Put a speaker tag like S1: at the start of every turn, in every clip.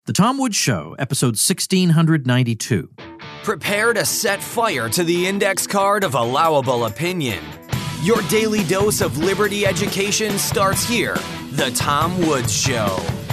S1: The Tom Woods Show, episode 1692.
S2: Prepare to set fire to the index card of allowable opinion. Your daily dose of liberty education starts here. The Tom Woods Show.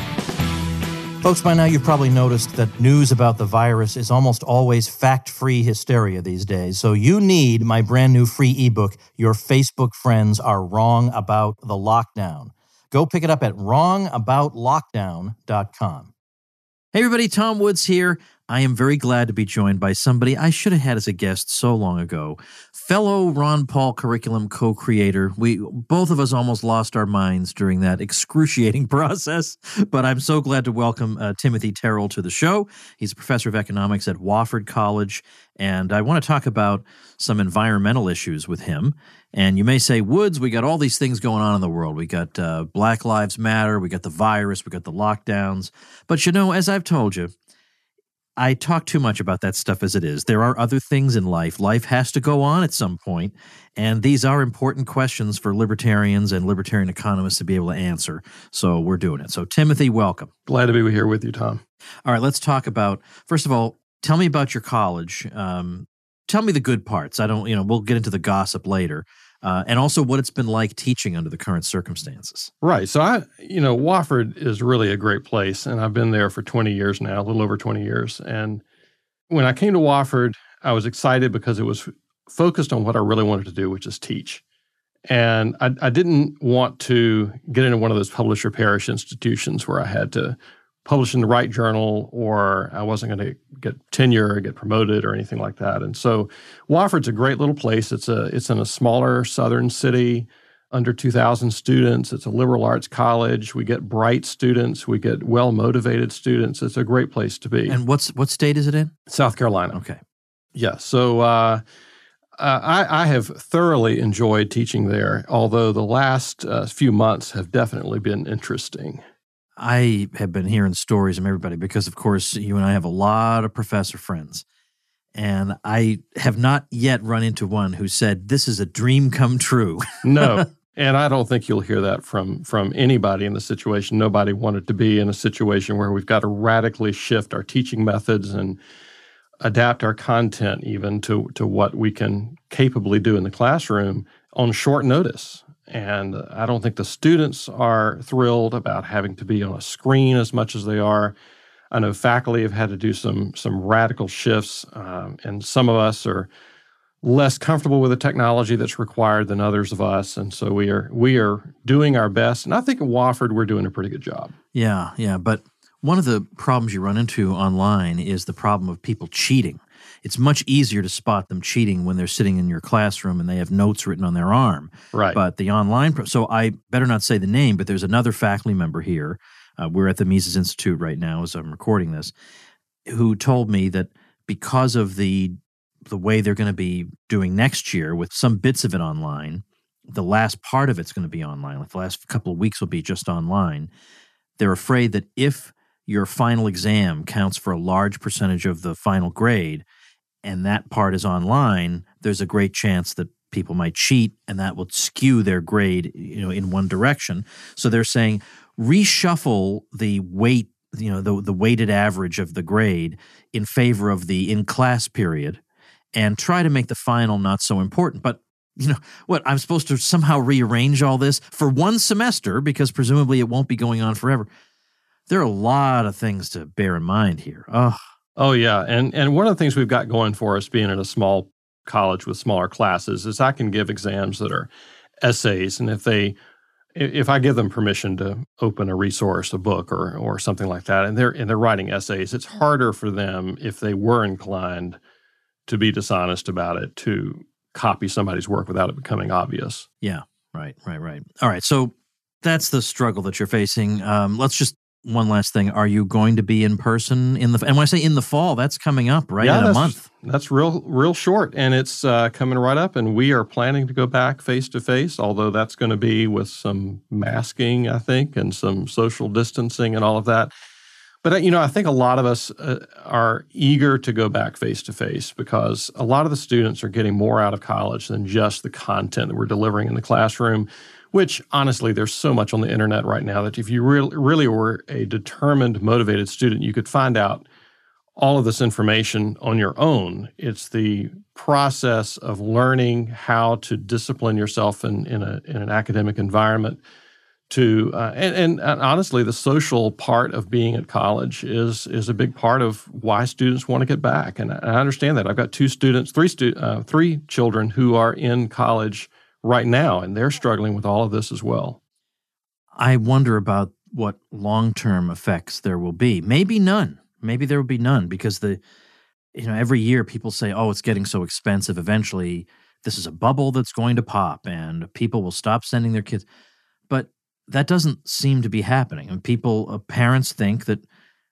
S1: Folks, by now you've probably noticed that news about the virus is almost always fact-free hysteria these days. So you need my brand new free ebook, Your Facebook Friends Are Wrong About the Lockdown. Go pick it up at wrongaboutlockdown.com. Hey everybody, Tom Woods here. I am very glad to be joined by somebody I should have had as a guest so long ago. Fellow Ron Paul curriculum co-creator. Both of us almost lost our minds during that excruciating process, but I'm so glad to welcome Timothy Terrell to the show. He's a professor of economics at Wofford College, and I want to talk about some environmental issues with him. And you may say, Woods, we got all these things going on in the world. We got Black Lives Matter, we got the virus, we got the lockdowns. But you know, as I've told you, I talk too much about that stuff as it is. There are other things in life. Life has to go on at some point, and these are important questions for libertarians and libertarian economists to be able to answer. So we're doing it. So Timothy, welcome.
S3: Glad to be here with you, Tom.
S1: All right, let's talk about, first of all, tell me about your college. Tell me the good parts. We'll get into the gossip later. And also what it's been like teaching under the current circumstances.
S3: Right. So Wofford is really a great place, and I've been there for 20 years now, a little over 20 years. And when I came to Wofford, I was excited because it was focused on what I really wanted to do, which is teach. And I didn't want to get into one of those publish or perish institutions where I had to publish in the right journal, or I wasn't going to get tenure or get promoted or anything like that. And so Wofford's a great little place. It's in a smaller southern city, under 2,000 students. It's a liberal arts college. We get bright students. We get well-motivated students. It's a great place to be.
S1: And what state is it in?
S3: South Carolina.
S1: Okay.
S3: Yeah. So I have thoroughly enjoyed teaching there, although the last few months have definitely been interesting.
S1: I have been hearing stories from everybody because, of course, you and I have a lot of professor friends. And I have not yet run into one who said, this is a dream come true.
S3: No. And I don't think you'll hear that from anybody in the situation. Nobody wanted to be in a situation where we've got to radically shift our teaching methods and adapt our content even to what we can capably do in the classroom on short notice. And I don't think the students are thrilled about having to be on a screen as much as they are. I know faculty have had to do some radical shifts, and some of us are less comfortable with the technology that's required than others of us. And so we are doing our best. And I think at Wofford, we're doing a pretty good job.
S1: Yeah. But one of the problems you run into online is the problem of people cheating. It's much easier to spot them cheating when they're sitting in your classroom and they have notes written on their arm.
S3: Right.
S1: But the online, so I better not say the name, but there's another faculty member here. We're at the Mises Institute right now as I'm recording this, who told me that because of the way they're going to be doing next year with some bits of it online, the last part of it's going to be online. Like the last couple of weeks will be just online. They're afraid that if your final exam counts for a large percentage of the final grade, and that part is online, there's a great chance that people might cheat, and that will skew their grade, in one direction. So they're saying reshuffle the weight, the weighted average of the grade in favor of the in-class period, and try to make the final not so important. But I'm supposed to somehow rearrange all this for one semester because presumably it won't be going on forever. There are a lot of things to bear in mind here.
S3: Oh, yeah. And one of the things we've got going for us being in a small college with smaller classes is I can give exams that are essays. And if I give them permission to open a resource, a book or something like that, and they're writing essays, it's harder for them, if they were inclined to be dishonest about it, to copy somebody's work without it becoming obvious.
S1: Yeah, right. All right, so that's the struggle that you're facing. Let's just one last thing. Are you going to be in person and when I say in the fall, that's coming up, right?
S3: Yeah,
S1: in a month.
S3: That's real short, and it's coming right up, and we are planning to go back face-to-face, although that's going to be with some masking, I think, and some social distancing and all of that. But, I think a lot of us are eager to go back face-to-face because a lot of the students are getting more out of college than just the content that we're delivering in the classroom. Which, honestly, there's so much on the internet right now that if you really were a determined, motivated student, you could find out all of this information on your own. It's the process of learning how to discipline yourself in an academic environment. And honestly, the social part of being at college is a big part of why students want to get back. And I understand that. I've got three children who are in college right now, and they're struggling with all of this as well.
S1: I wonder about what long-term effects there will be. Maybe none. Maybe there will be none because every year people say, oh, it's getting so expensive. Eventually, this is a bubble that's going to pop and people will stop sending their kids. But that doesn't seem to be happening. And parents think that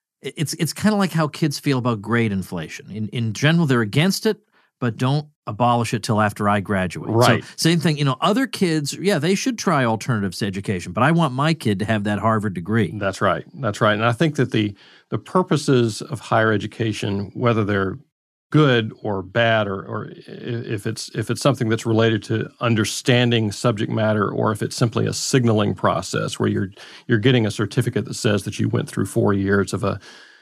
S1: it's kind of like how kids feel about grade inflation. In general, they're against it, but don't abolish it till after I graduate.
S3: Right.
S1: So same thing, other kids, they should try alternatives to education, but I want my kid to have that Harvard degree.
S3: That's right. And I think that the purposes of higher education, whether they're good or bad, or if it's something that's related to understanding subject matter, or if it's simply a signaling process where you're getting a certificate that says that you went through 4 years of a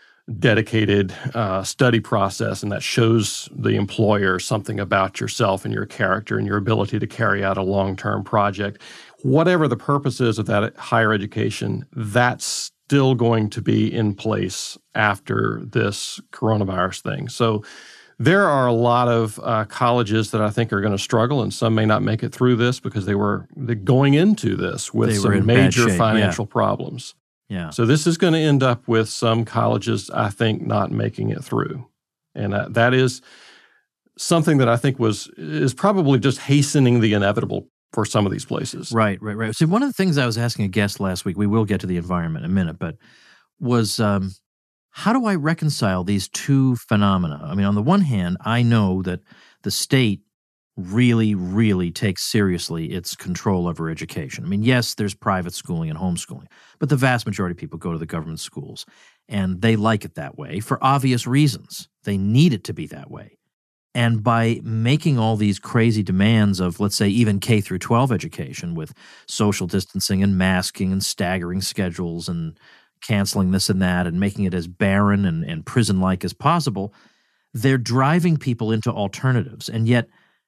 S3: dedicated study process, and that shows the employer something about yourself and your character and your ability to carry out a long-term project. Whatever the purpose is of that higher education, that's still going to be in place after this coronavirus thing. So there are a lot of colleges that I think are going to struggle, and some may not make it through this because they're going into this with some major financial problems.
S1: Yeah.
S3: So this is going to end up with some colleges, I think, not making it through. And that is something that I think is probably just hastening the inevitable for some of these places.
S1: Right. So one of the things I was asking a guest last week, we will get to the environment in a minute, but was how do I reconcile these two phenomena? I mean, on the one hand, I know that the state really, really takes seriously its control over education. I mean, yes, there's private schooling and homeschooling, but the vast majority of people go to the government schools, and they like it that way for obvious reasons. They need it to be that way. And by making all these crazy demands of, let's say, even K through 12 education with social distancing and masking and staggering schedules and canceling this and that and making it as barren and prison-like as possible, they're driving people into alternatives. And yet,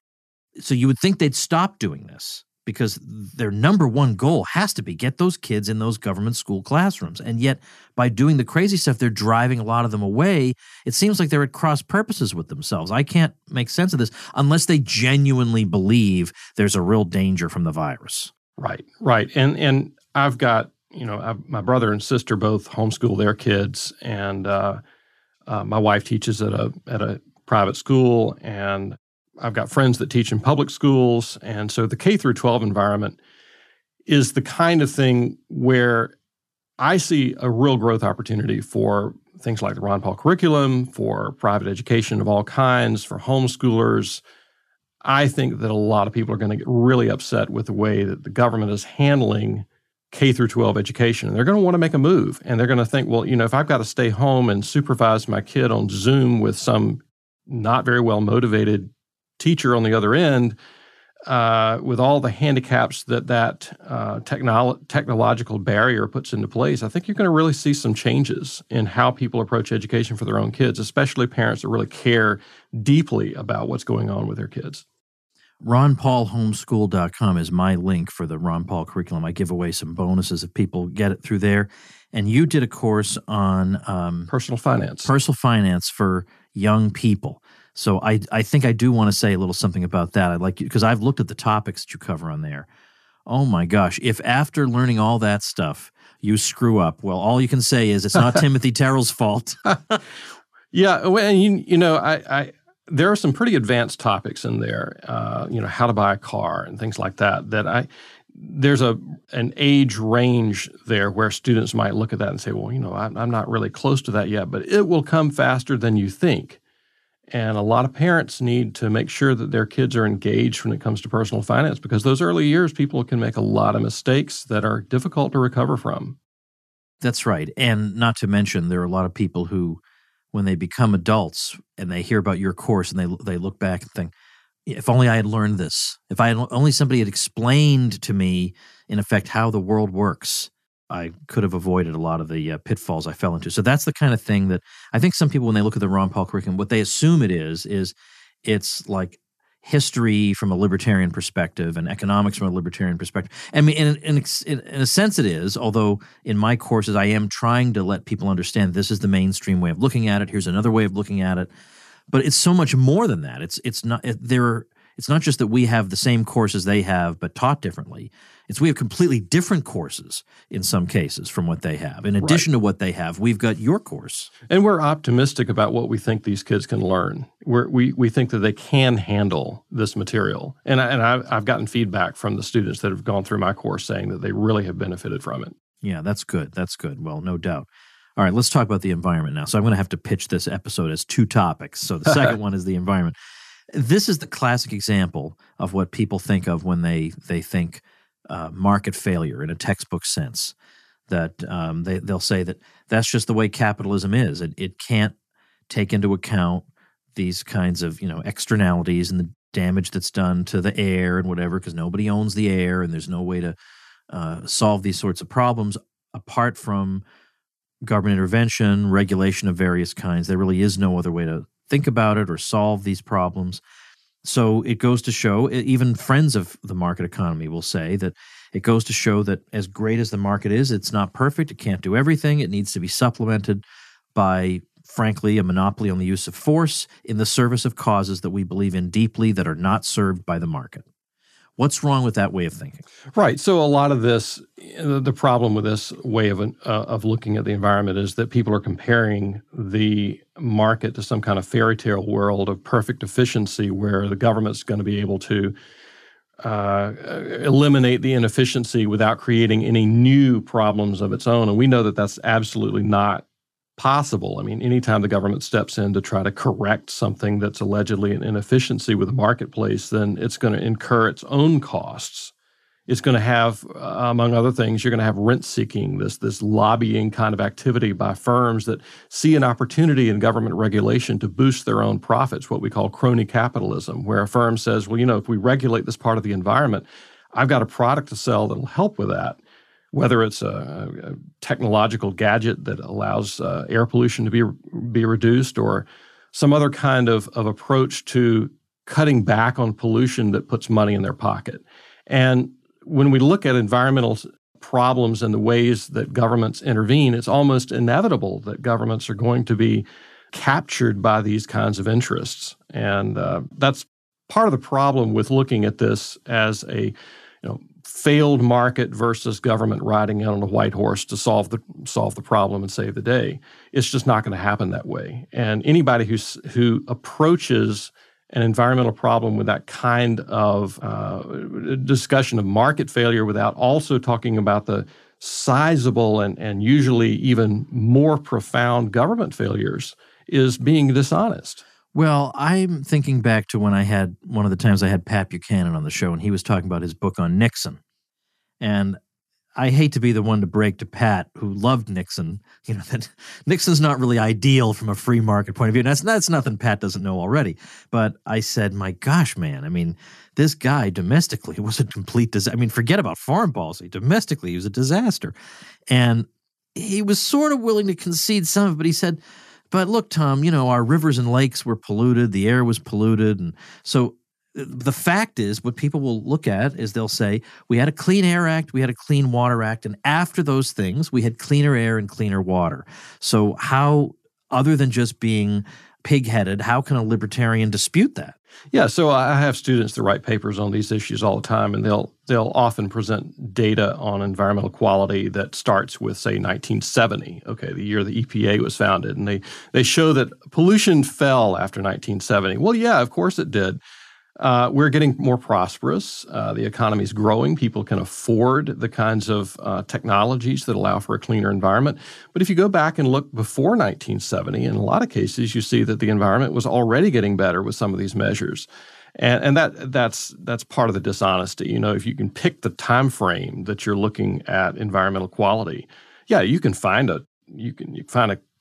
S1: so you would think they'd stop doing this because their number one goal has to be get those kids in those government school classrooms. And yet, by doing the crazy stuff, they're driving a lot of them away. It seems like they're at cross purposes with themselves. I can't make sense of this unless they genuinely believe there's a real danger from the virus.
S3: Right. And I've got, my brother and sister both homeschool their kids, and my wife teaches at a private school, and I've got friends that teach in public schools. And so the K through 12 environment is the kind of thing where I see a real growth opportunity for things like the Ron Paul curriculum, for private education of all kinds, for homeschoolers. I think that a lot of people are going to get really upset with the way that the government is handling K through 12 education. And they're going to want to make a move. And they're going to think, well, if I've got to stay home and supervise my kid on Zoom with some not very well motivated teacher on the other end, with all the handicaps that technological barrier puts into place, I think you're going to really see some changes in how people approach education for their own kids, especially parents that really care deeply about what's going on with their kids.
S1: RonPaulHomeschool.com is my link for the Ron Paul curriculum. I give away some bonuses if people get it through there. And you did a course on
S3: personal finance.
S1: Personal finance for young people. So I think I do want to say a little something about that. I'd like you, because I've looked at the topics that you cover on there. Oh my gosh, if after learning all that stuff you screw up, well, all you can say is it's not Timothy Terrell's fault.
S3: Yeah, well, there are some pretty advanced topics in there. How to buy a car and things like that. There's an age range there where students might look at that and say, well, I'm not really close to that yet, but it will come faster than you think. And a lot of parents need to make sure that their kids are engaged when it comes to personal finance, because those early years, people can make a lot of mistakes that are difficult to recover from.
S1: That's right. And not to mention, there are a lot of people who, when they become adults and they hear about your course and they look back and think, if only I had learned this, if I had only somebody had explained to me, in effect, how the world works, I could have avoided a lot of the pitfalls I fell into. So that's the kind of thing that I think some people, when they look at the Ron Paul curriculum, what they assume it is it's like history from a libertarian perspective and economics from a libertarian perspective. I mean, in a sense it is, although in my courses I am trying to let people understand this is the mainstream way of looking at it. Here's another way of looking at it. But it's so much more than that. It's not just that we have the same courses they have but taught differently. We have completely different courses in some cases from what they have. In addition to what they have, we've got your course.
S3: And we're optimistic about what we think these kids can learn. We think that they can handle this material. And I've gotten feedback from the students that have gone through my course saying that they really have benefited from it.
S1: Yeah, that's good. That's good. Well, no doubt. All right, let's talk about the environment now. So I'm going to have to pitch this episode as two topics. So the second one is the environment. This is the classic example of what people think of when they think market failure in a textbook sense. That they'll say that that's just the way capitalism is. It can't take into account these kinds of externalities and the damage that's done to the air and whatever, because nobody owns the air and there's no way to solve these sorts of problems apart from government intervention, regulation of various kinds. There really is no other way to think about it or solve these problems. So it goes to show, even friends of the market economy will say that it goes to show that as great as the market is, it's not perfect. It can't do everything. It needs to be supplemented by, frankly, a monopoly on the use of force in the service of causes that we believe in deeply that are not served by the market. What's wrong with that way of thinking?
S3: Right. So a lot of this, the problem with this way of looking at the environment is that people are comparing the market to some kind of fairy tale world of perfect efficiency where the government's going to be able to eliminate the inefficiency without creating any new problems of its own. And we know that that's absolutely not possible. I mean, anytime the government steps in to try to correct something that's allegedly an inefficiency with the marketplace, then it's going to incur its own costs. It's going to have, among other things, you're going to have rent-seeking, this lobbying kind of activity by firms that see an opportunity in government regulation to boost their own profits, what we call crony capitalism, where a firm says, well, if we regulate this part of the environment, I've got a product to sell that'll help with that. Whether it's a technological gadget that allows air pollution to be reduced or some other kind of approach to cutting back on pollution that puts money in their pocket. And when we look at environmental problems and the ways that governments intervene, it's almost inevitable that governments are going to be captured by these kinds of interests. And that's part of the problem with looking at this as a failed market versus government riding in on a white horse to solve the problem and save the day. It's just not going to happen that way. And anybody who approaches an environmental problem with that kind of discussion of market failure without also talking about the sizable and usually even more profound government failures is being dishonest.
S1: Well, I'm thinking back to when I had one of the times I had Pat Buchanan on the show, and he was talking about his book on Nixon. And I hate to be the one to break to Pat, who loved Nixon, that Nixon's not really ideal from a free market point of view. That's nothing Pat doesn't know already. But I said, my gosh, man, I mean, this guy domestically was a complete disaster. I mean, forget about foreign policy. Domestically, he was a disaster. And he was sort of willing to concede some of it, but he said, but look, Tom, our rivers and lakes were polluted, the air was polluted. And so the fact is, what people will look at is they'll say, we had a Clean Air Act, we had a Clean Water Act, and after those things, we had cleaner air and cleaner water. So how, other than just being pig-headed, how can a libertarian dispute that?
S3: Yeah, so I have students that write papers on these issues all the time, and they'll often present data on environmental quality that starts with, say, 1970, the year the EPA was founded, and they show that pollution fell after 1970. Well, yeah, of course it did. We're getting more prosperous. The economy is growing. People can afford the kinds of technologies that allow for a cleaner environment. But if you go back and look before 1970, in a lot of cases, you see that the environment was already getting better with some of these measures. And that's part of the dishonesty. If you can pick the time frame that you're looking at environmental quality, yeah, you can find a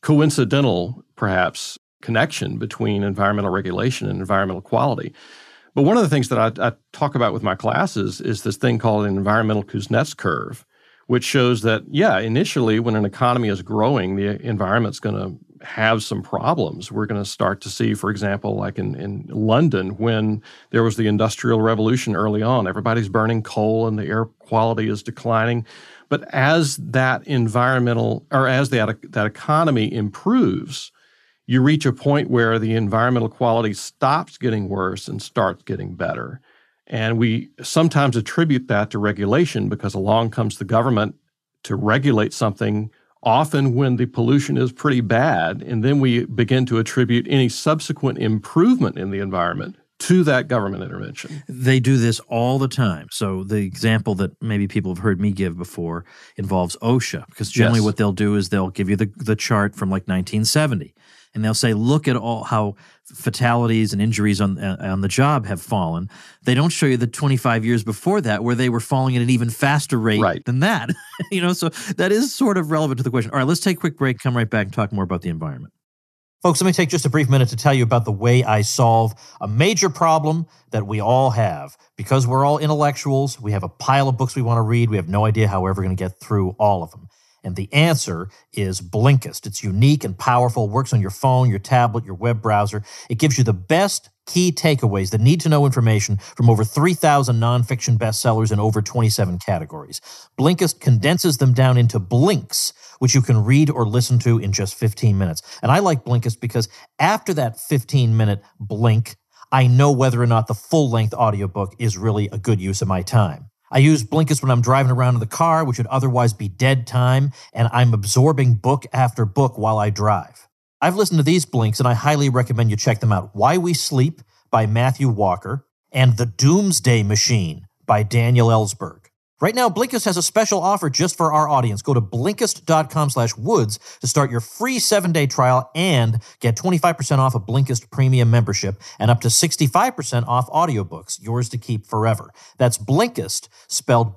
S3: coincidental, perhaps, connection between environmental regulation and environmental quality. But one of the things that I talk about with my classes is this thing called an environmental Kuznets curve, which shows that, initially when an economy is growing, the environment's going to have some problems. We're going to start to see, for example, like in London, when there was the Industrial Revolution early on, everybody's burning coal and the air quality is declining. But as that that economy improves, you reach a point where the environmental quality stops getting worse and starts getting better. And we sometimes attribute that to regulation because along comes the government to regulate something, often when the pollution is pretty bad. And then we begin to attribute any subsequent improvement in the environment to that government intervention.
S1: They do this all the time. So the example that maybe people have heard me give before involves OSHA, because generally what they'll do is they'll give you the chart from like 1970. And they'll say, look at all how fatalities and injuries on the job have fallen. They don't show you the 25 years before that where they were falling at an even faster rate than that. So that is sort of relevant to the question. All right, let's take a quick break, come right back and talk more about the environment. Folks, let me take just a brief minute to tell you about the way I solve a major problem that we all have. Because we're all intellectuals, we have a pile of books we want to read. We have no idea how we're ever going to get through all of them. And the answer is Blinkist. It's unique and powerful, works on your phone, your tablet, your web browser. It gives you the best key takeaways, the need-to-know information from over 3,000 nonfiction bestsellers in over 27 categories. Blinkist condenses them down into blinks, which you can read or listen to in just 15 minutes. And I like Blinkist because after that 15-minute blink, I know whether or not the full-length audiobook is really a good use of my time. I use Blinkist when I'm driving around in the car, which would otherwise be dead time, and I'm absorbing book after book while I drive. I've listened to these blinks, and I highly recommend you check them out. Why We Sleep by Matthew Walker and The Doomsday Machine by Daniel Ellsberg. Right now, Blinkist has a special offer just for our audience. Go to Blinkist.com/Woods to start your free 7-day trial and get 25% off a Blinkist premium membership and up to 65% off audiobooks, yours to keep forever. That's Blinkist, spelled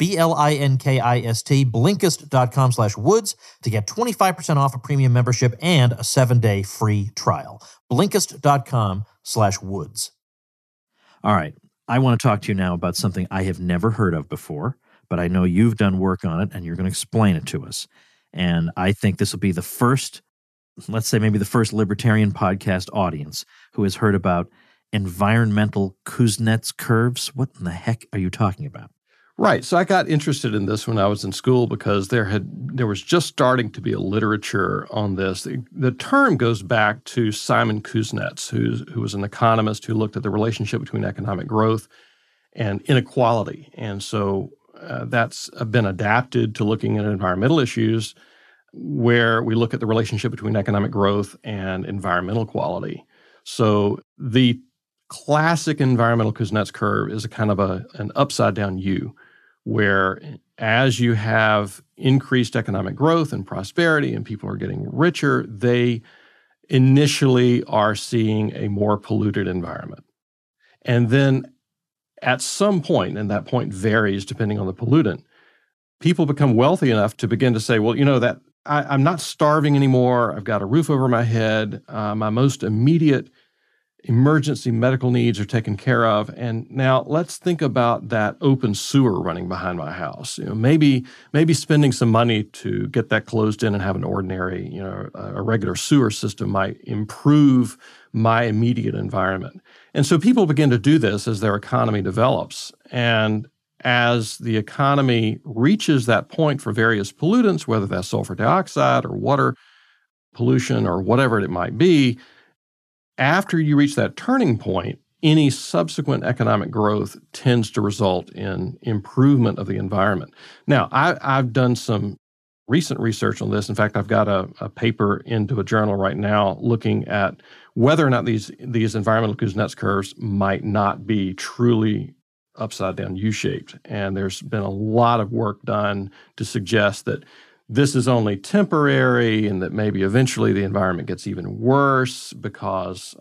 S1: Blinkist, Blinkist.com/Woods to get 25% off a premium membership and a 7-day free trial. Blinkist.com/Woods. All right. I want to talk to you now about something I have never heard of before, but I know you've done work on it and you're going to explain it to us. And I think this will be the first, let's say maybe the first libertarian podcast audience who has heard about environmental Kuznets curves. What in the heck are you talking about?
S3: Right. So I got interested in this when I was in school because there was just starting to be a literature on this. The term goes back to Simon Kuznets, who was an economist who looked at the relationship between economic growth and inequality. And so that's been adapted to looking at environmental issues where we look at the relationship between economic growth and environmental quality. So the classic environmental Kuznets curve is a kind of an upside-down U, where as you have increased economic growth and prosperity and people are getting richer, they initially are seeing a more polluted environment. And then at some point, and that point varies depending on the pollutant, people become wealthy enough to begin to say, well, that I'm not starving anymore. I've got a roof over my head. My most immediate emergency medical needs are taken care of. And now let's think about that open sewer running behind my house. Maybe spending some money to get that closed in and have an ordinary, a regular sewer system might improve my immediate environment. And so people begin to do this as their economy develops. And as the economy reaches that point for various pollutants, whether that's sulfur dioxide or water pollution or whatever it might be, after you reach that turning point, any subsequent economic growth tends to result in improvement of the environment. Now, I've done some recent research on this. In fact, I've got a paper into a journal right now looking at whether or not these environmental Kuznets curves might not be truly upside-down U-shaped. And there's been a lot of work done to suggest that this is only temporary and that maybe eventually the environment gets even worse because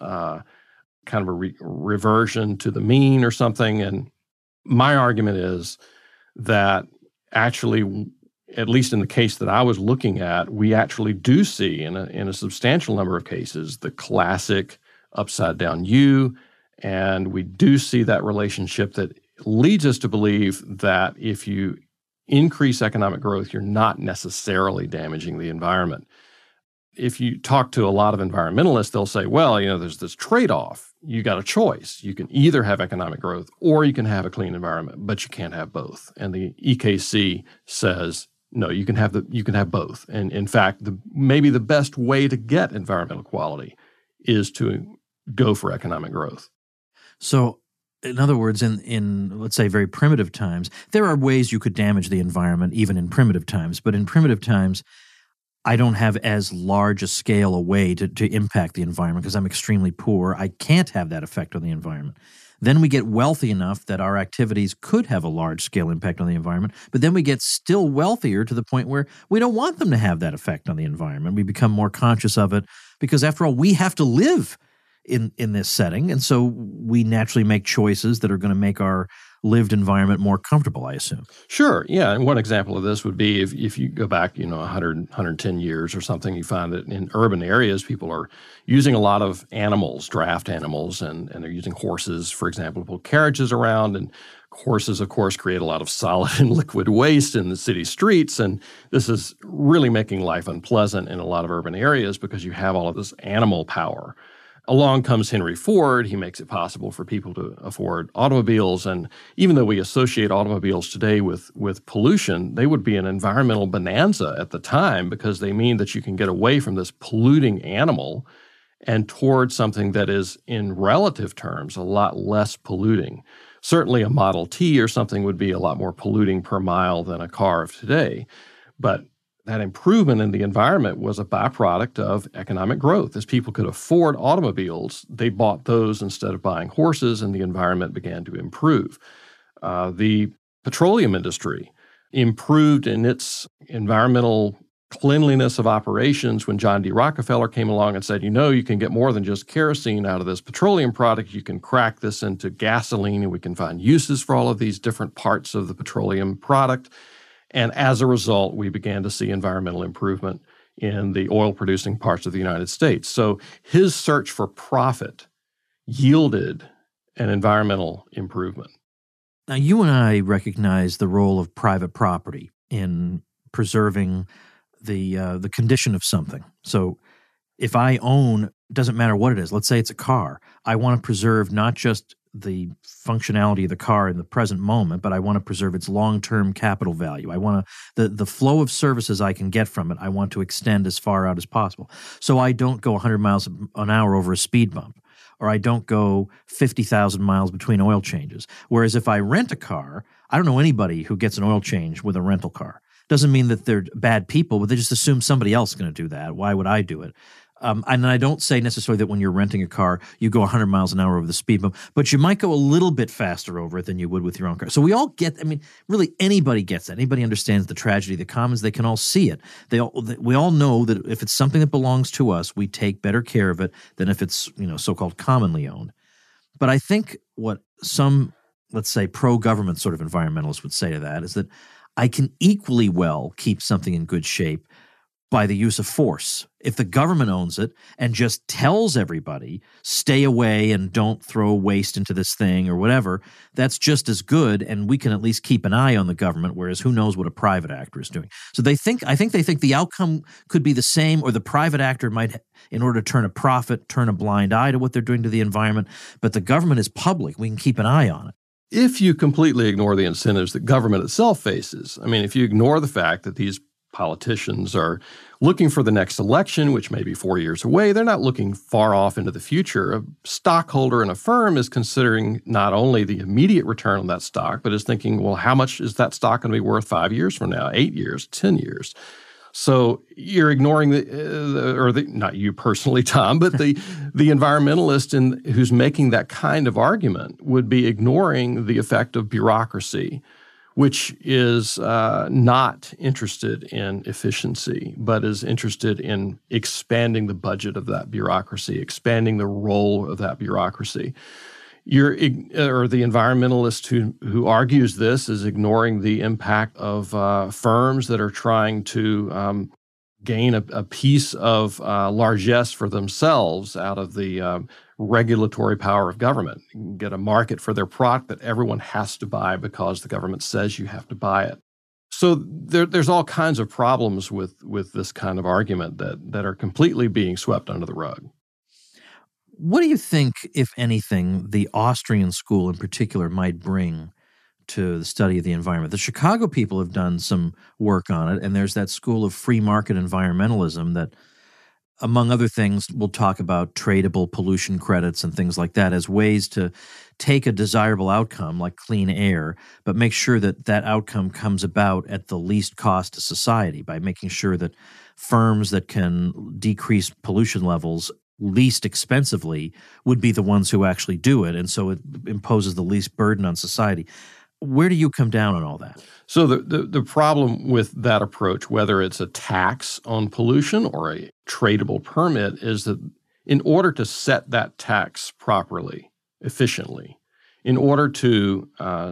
S3: kind of a reversion to the mean or something. And my argument is that actually, at least in the case that I was looking at, we actually do see in a substantial number of cases the classic upside down U, And we do see that relationship that leads us to believe that if you increase economic growth, you're not necessarily damaging the environment. If you talk to a lot of environmentalists, they'll say, well, there's this trade-off. You got a choice. You can either have economic growth or you can have a clean environment, but you can't have both. And the EKC says, no, you can have both. And in fact, maybe the best way to get environmental quality is to go for economic growth.
S1: So, in other words, in let's say very primitive times, there are ways you could damage the environment even in primitive times. But in primitive times, I don't have as large a scale a way to impact the environment because I'm extremely poor. I can't have that effect on the environment. Then we get wealthy enough that our activities could have a large-scale impact on the environment, but then we get still wealthier to the point where we don't want them to have that effect on the environment. We become more conscious of it because, after all, we have to live in this setting, and so we naturally make choices that are going to make our lived environment more comfortable, I assume.
S3: Sure, yeah. And one example of this would be if you go back, 100, 110 years or something, you find that in urban areas, people are using a lot of animals, draft animals, and they're using horses, for example, to pull carriages around. And horses, of course, create a lot of solid and liquid waste in the city streets. And this is really making life unpleasant in a lot of urban areas because you have all of this animal power. Along comes Henry Ford. He makes it possible for people to afford automobiles. And even though we associate automobiles today with pollution, they would be an environmental bonanza at the time because they mean that you can get away from this polluting animal and towards something that is, in relative terms, a lot less polluting. Certainly a Model T or something would be a lot more polluting per mile than a car of today. But that improvement in the environment was a byproduct of economic growth. As people could afford automobiles, they bought those instead of buying horses, and the environment began to improve. The petroleum industry improved in its environmental cleanliness of operations when John D. Rockefeller came along and said, you can get more than just kerosene out of this petroleum product. You can crack this into gasoline, and we can find uses for all of these different parts of the petroleum product. And as a result, we began to see environmental improvement in the oil-producing parts of the United States. So his search for profit yielded an environmental improvement.
S1: Now, you and I recognize the role of private property in preserving the condition of something. So if I own, doesn't matter what it is, let's say it's a car, I want to preserve not just the functionality of the car in the present moment, but I want to preserve its long-term capital value. I want to the flow of services I can get from it, I want to extend as far out as possible. So I don't go 100 miles an hour over a speed bump, or I don't go 50,000 miles between oil changes. Whereas if I rent a car, I don't know anybody who gets an oil change with a rental car. Doesn't mean that they're bad people, but they just assume somebody else is going to do that. Why would I do it? And I don't say necessarily that when you're renting a car, you go 100 miles an hour over the speed bump, but you might go a little bit faster over it than you would with your own car. So we all get, really anybody gets that. Anybody understands the tragedy, the commons, they can all see it. We all know that if it's something that belongs to us, we take better care of it than if it's, so-called commonly owned. But I think what some, let's say, pro-government sort of environmentalists would say to that is that I can equally well keep something in good shape by the use of force. If the government owns it and just tells everybody, stay away and don't throw waste into this thing or whatever, that's just as good, and we can at least keep an eye on the government, whereas who knows what a private actor is doing. So I think they think the outcome could be the same, or the private actor might, in order to turn a profit, turn a blind eye to what they're doing to the environment, but the government is public. We can keep an eye on it.
S3: If you completely ignore the incentives that government itself faces, if you ignore the fact that these politicians are looking for the next election, which may be 4 years away. They're not looking far off into the future. A stockholder in a firm is considering not only the immediate return on that stock, but is thinking, well, how much is that stock going to be worth 5 years from now, 8 years, 10 years? So you're ignoring not you personally, Tom, but the environmentalist who's making that kind of argument would be ignoring the effect of bureaucracy, which is not interested in efficiency, but is interested in expanding the budget of that bureaucracy, expanding the role of that bureaucracy. The environmentalist who argues this is ignoring the impact of firms that are trying to gain a piece of largesse for themselves out of the regulatory power of government. You can get a market for their product that everyone has to buy because the government says you have to buy it. So there's all kinds of problems with this kind of argument that are completely being swept under the rug.
S1: What do you think, if anything, the Austrian school in particular might bring to the study of the environment? The Chicago people have done some work on it, and there's that school of free market environmentalism that, among other things, will talk about tradable pollution credits and things like that as ways to take a desirable outcome like clean air, but make sure that that outcome comes about at the least cost to society by making sure that firms that can decrease pollution levels least expensively would be the ones who actually do it. And so it imposes the least burden on society. Where do you come down on all that?
S3: So the problem with that approach, whether it's a tax on pollution or a tradable permit, is that in order to set that tax properly, efficiently, in order to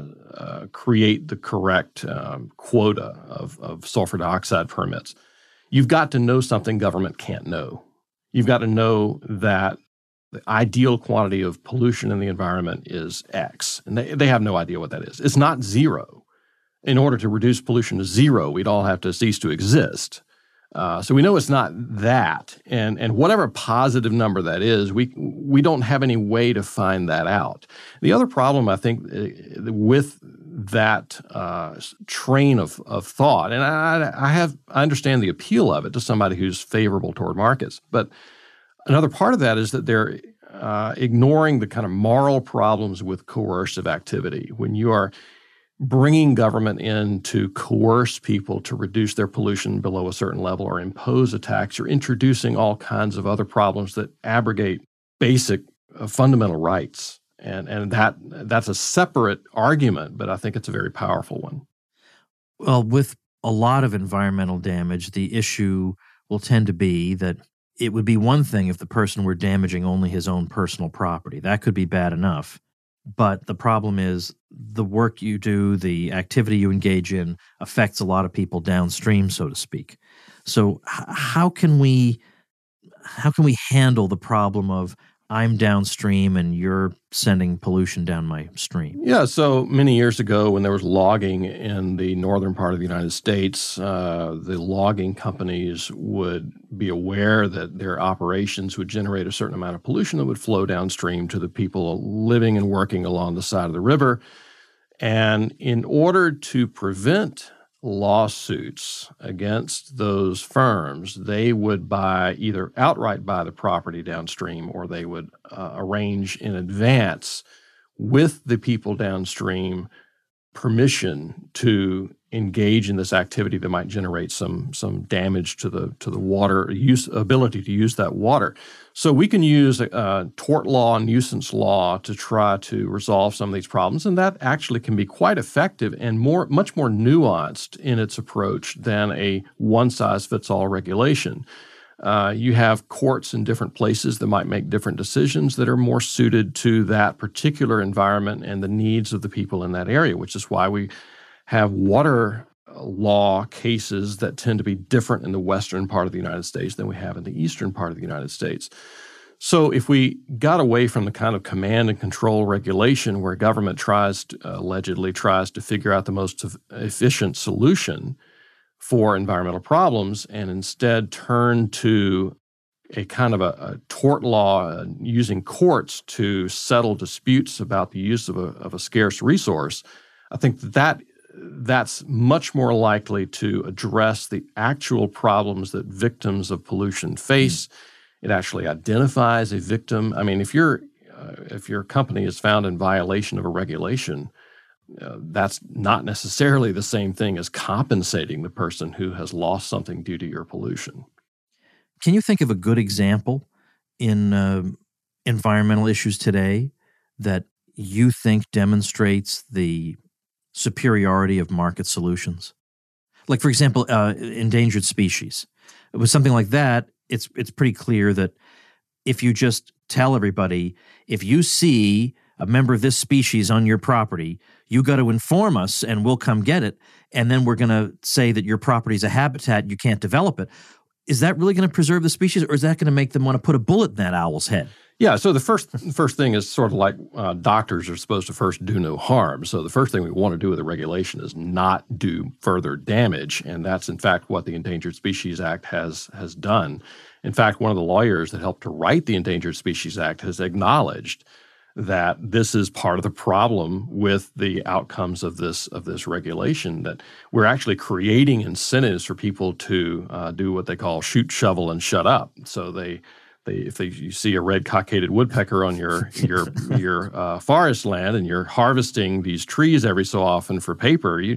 S3: create the correct quota of sulfur dioxide permits, you've got to know something government can't know. You've got to know that the ideal quantity of pollution in the environment is X, and they have no idea what that is. It's not zero. In order to reduce pollution to zero, we'd all have to cease to exist. So we know it's not that, and whatever positive number that is, we don't have any way to find that out. The other problem, I think, with that train of thought, and I understand the appeal of it to somebody who's favorable toward markets, but another part of that is that they're ignoring the kind of moral problems with coercive activity. When you are bringing government in to coerce people to reduce their pollution below a certain level or impose a tax, you're introducing all kinds of other problems that abrogate basic fundamental rights. And that's a separate argument, but I think it's a very powerful one.
S1: Well, with a lot of environmental damage, the issue will tend to be that it would be one thing if the person were damaging only his own personal property. That could be bad enough. But the problem is the work you do, the activity you engage in affects a lot of people downstream, so to speak. So how can we handle the problem of I'm downstream and you're sending pollution down my stream?
S3: Yeah, so many years ago when there was logging in the northern part of the United States, the logging companies would be aware that their operations would generate a certain amount of pollution that would flow downstream to the people living and working along the side of the river. And in order to prevent lawsuits against those firms, they would either outright buy the property downstream, or they would arrange in advance with the people downstream permission to engage in this activity that might generate some damage to the water ability to use that water. So we can use tort law and nuisance law to try to resolve some of these problems, and that actually can be quite effective and much more nuanced in its approach than a one-size-fits-all regulation. You have courts in different places that might make different decisions that are more suited to that particular environment and the needs of the people in that area, which is why we have water law cases that tend to be different in the western part of the United States than we have in the eastern part of the United States. So if we got away from the kind of command and control regulation where government allegedly tries to figure out the most efficient solution for environmental problems, and instead turn to a kind of a tort law using courts to settle disputes about the use of a scarce resource, I think that's much more likely to address the actual problems that victims of pollution face. It actually identifies a victim. I mean, if your company is found in violation of a regulation, that's not necessarily the same thing as compensating the person who has lost something due to your pollution.
S1: Can you think of a good example in environmental issues today that you think demonstrates the superiority of market solutions? Like, for example, endangered species. With something like that, it's pretty clear that if you just tell everybody, if you see a member of this species on your property, you got to inform us and we'll come get it, and then we're going to say that your property is a habitat, you can't develop it. Is that really going to preserve the species, or is that going to make them want to put a bullet in that owl's head?
S3: Yeah, so the first thing is sort of like doctors are supposed to first do no harm. So the first thing we want to do with the regulation is not do further damage, and that's in fact what the Endangered Species Act has done. In fact, one of the lawyers that helped to write the Endangered Species Act has acknowledged that this is part of the problem with the outcomes of this regulation, that we're actually creating incentives for people to do what they call shoot, shovel, and shut up. So if you see a red cockaded woodpecker on your forest land and you're harvesting these trees every so often for paper, you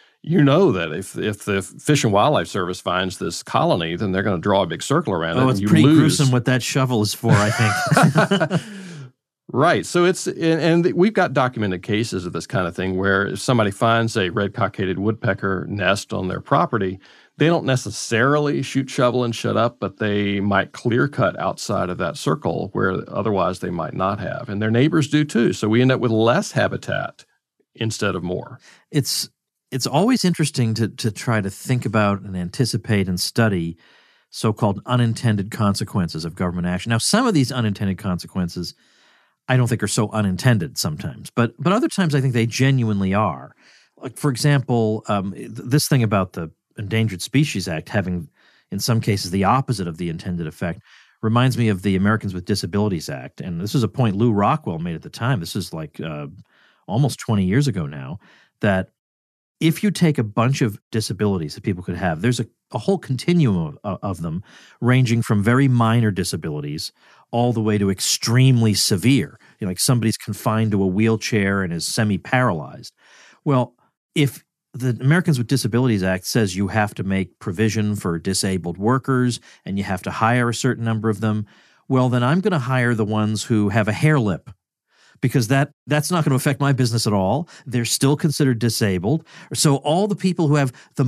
S3: know that if the Fish and Wildlife Service finds this colony, then they're going to draw a big circle around it.
S1: Oh, it's pretty gruesome what that shovel is for, I think.
S3: Right. So and we've got documented cases of this kind of thing where if somebody finds a red cockaded woodpecker nest on their property, they don't necessarily shoot, shovel, and shut up, but they might clear cut outside of that circle where otherwise they might not have. And their neighbors do too. So we end up with less habitat instead of more.
S1: It's always interesting to try to think about and anticipate and study so-called unintended consequences of government action. Now, some of these unintended consequences I don't think are so unintended sometimes, but other times I think they genuinely are. Like, for example, this thing about the Endangered Species Act having, in some cases, the opposite of the intended effect reminds me of the Americans with Disabilities Act. And this is a point Lew Rockwell made at the time. This is like almost 20 years ago now, that if you take a bunch of disabilities that people could have, there's a whole continuum of them, ranging from very minor disabilities all the way to extremely severe. You know, like somebody's confined to a wheelchair and is semi-paralyzed. Well, if the Americans with Disabilities Act says you have to make provision for disabled workers and you have to hire a certain number of them, well, then I'm going to hire the ones who have a hair lip, because that's not going to affect my business at all. They're still considered disabled. So all the people who have the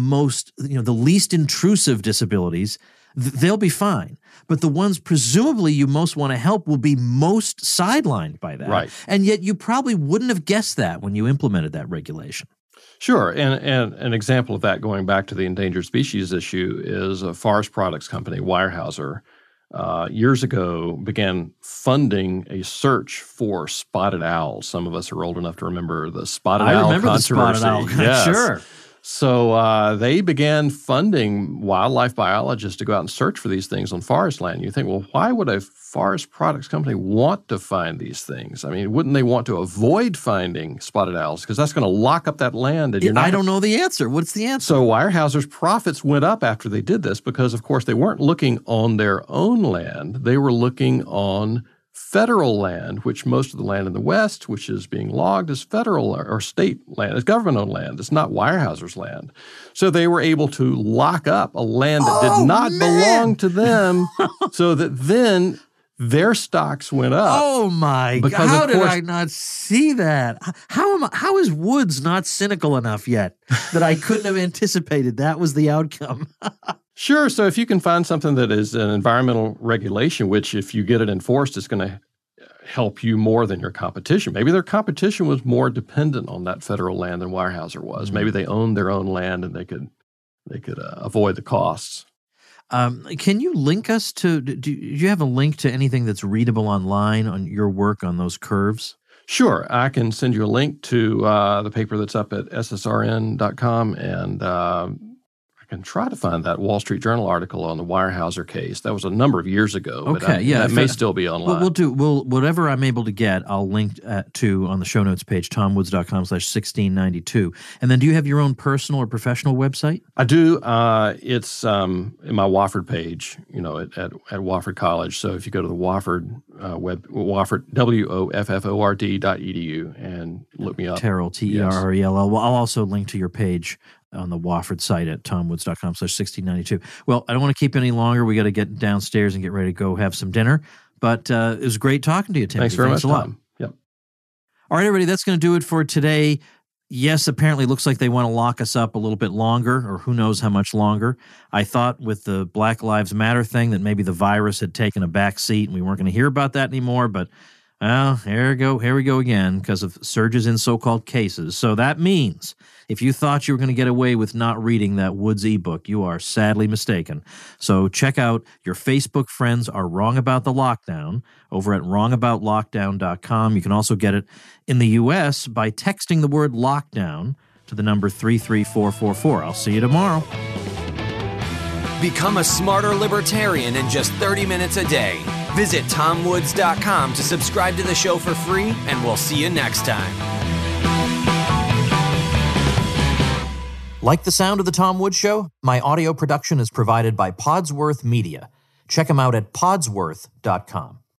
S1: least intrusive disabilities, they'll be fine. But the ones presumably you most want to help will be most sidelined by that.
S3: Right.
S1: And yet you probably wouldn't have guessed that when you implemented that regulation.
S3: Sure. And an example of that, going back to the endangered species issue, is a forest products company, Weyerhaeuser, years ago began funding a search for spotted owls. Some of us are old enough to remember the spotted owl controversy.
S1: I remember the spotted owl.
S3: Yes.
S1: Sure.
S3: So they began funding wildlife biologists to go out and search for these things on forest land. You think, well, why would a forest products company want to find these things? I mean, wouldn't they want to avoid finding spotted owls? Because that's going to lock up that land. And
S1: I don't know the answer. What's the answer?
S3: So Weyerhaeuser's profits went up after they did this because, of course, they weren't looking on their own land. They were looking on federal land, which most of the land in the West, which is being logged, is federal or state land. It's government-owned land. It's not Weyerhaeuser's land. So they were able to lock up a land that did not belong to them so that then their stocks went up.
S1: Oh, my God. How did I not see that? How is Woods not cynical enough yet that I couldn't have anticipated that was the outcome?
S3: Sure. So if you can find something that is an environmental regulation, which if you get it enforced, is going to help you more than your competition. Maybe their competition was more dependent on that federal land than Weyerhaeuser was. Mm-hmm. Maybe they owned their own land and they could avoid the costs.
S1: Can you link us to, do you have a link to anything that's readable online on your work on those curves?
S3: Sure. I can send you a link to the paper that's up at ssrn.com, and I can try to find that Wall Street Journal article on the Weyerhaeuser case. That was a number of years ago.
S1: Okay,
S3: but that may still be online.
S1: We'll whatever I'm able to get, I'll link to on the show notes page, tomwoods.com/1692. And then do you have your own personal or professional website?
S3: I do. It's in my Wofford page, at Wofford College. So if you go to the Wofford Wofford, WOFFORD.edu, and look me up.
S1: Terrell, Terrell. Well, I'll also link to your page on the Wofford site at tomwoods.com/1692. Well, I don't want to keep any longer. We got to get downstairs and get ready to go have some dinner. But it was great talking to you, Timothy.
S3: Thanks very much,
S1: a lot.
S3: Tom. Yep.
S1: All right, everybody, that's going to do it for today. Yes, apparently it looks like they want to lock us up a little bit longer, or who knows how much longer. I thought with the Black Lives Matter thing that maybe the virus had taken a back seat and we weren't going to hear about that anymore, but Well, here we go again because of surges in so-called cases. So that means if you thought you were going to get away with not reading that Woods ebook, you are sadly mistaken. So check out Your Facebook Friends Are Wrong About the Lockdown over at wrongaboutlockdown.com. You can also get it in the U.S. by texting the word lockdown to the number 33444. I'll see you tomorrow.
S2: Become a smarter libertarian in just 30 minutes a day. Visit TomWoods.com to subscribe to the show for free, and we'll see you next time.
S1: Like the sound of The Tom Woods Show? My audio production is provided by Podsworth Media. Check them out at podsworth.com.